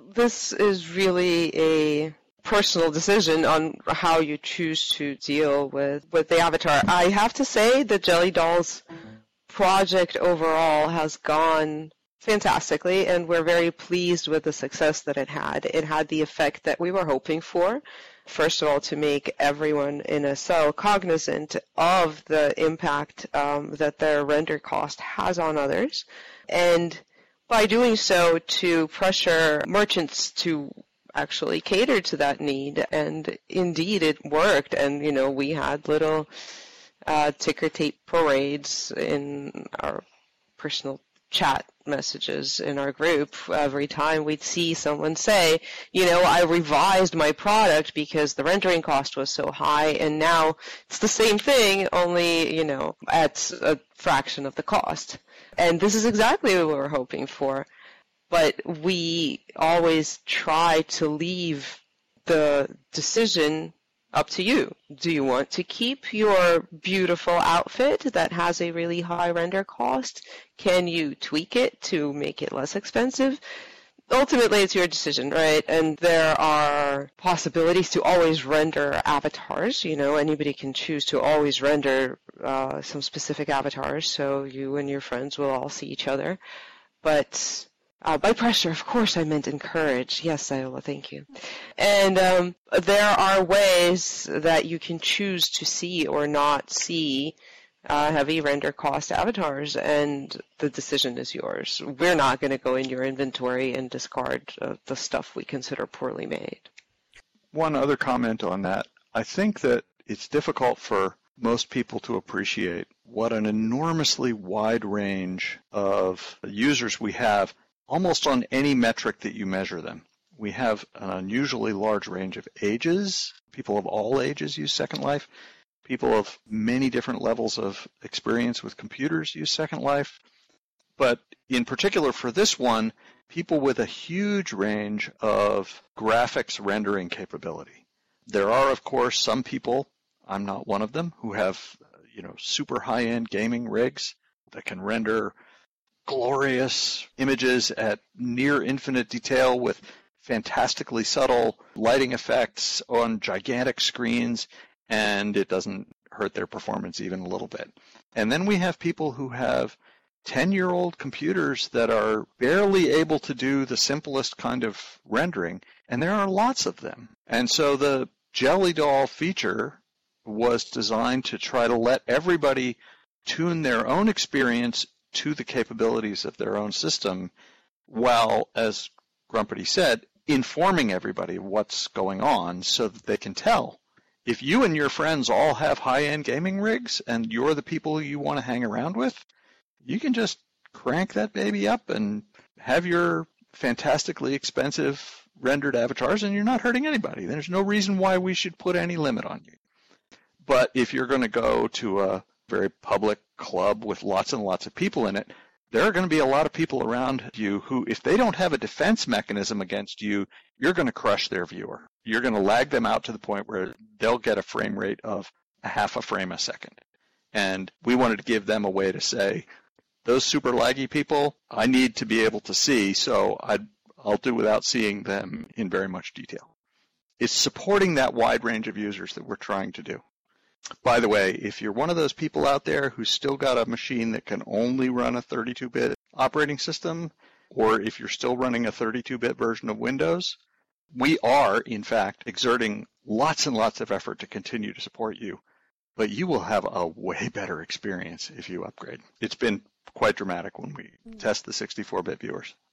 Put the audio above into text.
this is really a personal decision on how you choose to deal with the avatar. I have to say the Jelly Dolls project overall has gone fantastically, and we're very pleased with the success that it had. It had the effect that we were hoping for. First of all, to make everyone in a cell cognizant of the impact that their render cost has on others, and by doing so, to pressure merchants to actually cater to that need. And indeed, it worked. And, we had little ticker tape parades in our personal chat messages in our group. Every time we'd see someone say, I revised my product because the rendering cost was so high, and now it's the same thing, only, at a fraction of the cost. And this is exactly what we were hoping for. But we always try to leave the decision up to you. Do you want to keep your beautiful outfit that has a really high render cost? Can you tweak it to make it less expensive? Ultimately, it's your decision, right? And there are possibilities to always render avatars. Anybody can choose to always render some specific avatars, so you and your friends will all see each other. But by pressure, of course, I meant encourage. Yes, Iola, thank you. And there are ways that you can choose to see or not see heavy render cost avatars, and the decision is yours. We're not going to go in your inventory and discard the stuff we consider poorly made. One other comment on that. I think that it's difficult for most people to appreciate what an enormously wide range of users we have almost on any metric that you measure them. We have an unusually large range of ages. People of all ages use Second Life. People of many different levels of experience with computers use Second Life. But in particular for this one, people with a huge range of graphics rendering capability. There are, of course, some people, I'm not one of them, who have, super high-end gaming rigs that can render glorious images at near infinite detail with fantastically subtle lighting effects on gigantic screens, and it doesn't hurt their performance even a little bit. And then we have people who have 10-year-old computers that are barely able to do the simplest kind of rendering, and there are lots of them. And so the Jelly Doll feature was designed to try to let everybody tune their own experience to the capabilities of their own system, while, as Grumpety said, informing everybody what's going on so that they can tell. If you and your friends all have high-end gaming rigs and you're the people you want to hang around with, you can just crank that baby up and have your fantastically expensive rendered avatars, and you're not hurting anybody. There's no reason why we should put any limit on you. But if you're going to go to a very public club with lots and lots of people in it, there are going to be a lot of people around you who, if they don't have a defense mechanism against you, you're going to crush their viewer. You're going to lag them out to the point where they'll get a frame rate of a half a frame a second. And we wanted to give them a way to say, those super laggy people, I need to be able to see, so I'll do without seeing them in very much detail. It's supporting that wide range of users that we're trying to do. By the way, if you're one of those people out there who's still got a machine that can only run a 32-bit operating system, or if you're still running a 32-bit version of Windows, we are, in fact, exerting lots and lots of effort to continue to support you, but you will have a way better experience if you upgrade. It's been quite dramatic when we test the 64-bit viewers.